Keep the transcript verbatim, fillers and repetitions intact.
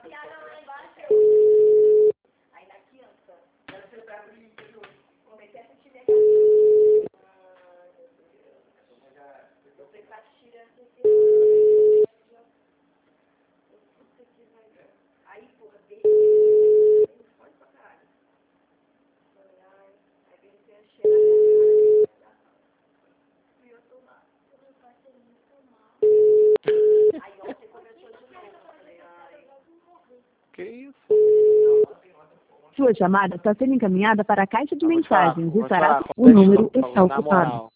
Que isso? Sua chamada está sendo encaminhada para a caixa de Vou te falar, mensagens. vou te Estará... falar, O número falou, está na ocupado. moral.